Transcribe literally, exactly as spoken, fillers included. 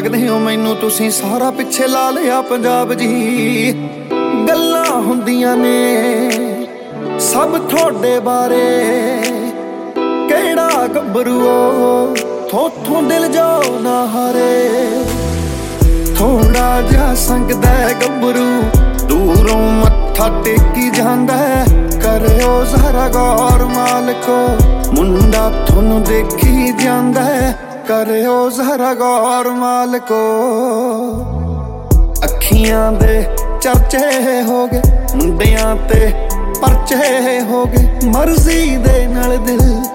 ਲੱਗਦੇ ਹੋ ਮੈਨੂੰ ਤੁਸੀਂ ਸਾਰਾ ਪਿੱਛੇ ਲਾ ਲਿਆ ਪੰਜਾਬ ਜੀ। ਗੱਲਾਂ ਹੁੰਦੀਆਂ ਨੇ ਸਭ ਤੁਹਾਡੇ ਬਾਰੇ, ਕਿਹੜਾ ਗੱਭਰੂ ਥੋਥੋਂ ਦਿਲ ਜੋ ਨਾ ਹਾਰੇ। ਥੋੜਾ ਜਿਹਾ ਸੰਗਦਾ ਗੱਭਰੂ ਦੂਰੋਂ ਮੱਥਾ ਟੇਕੀ ਜਾਂਦਾ, ਕਰਿਓ ਜ਼ਰਾ ਗੌਰ ਮਾਲਕੋ ਮੁੰਡਾ ਤੁਹਾਨੂੰ ਦੇਖੀ ਜਾਂਦਾ, ਕਰਿਓ ਜ਼ਰਾ ਗੌਰ ਮਾਲਕੋ। ਅੱਖੀਆਂ ਦੇ ਚਰਚੇ ਹੋ ਗਏ, ਮੁੰਡਿਆਂ ਤੇ ਪਰਚੇ ਹੋ ਗਏ, ਮਰਜ਼ੀ ਦੇ ਨਾਲ ਦਿਲ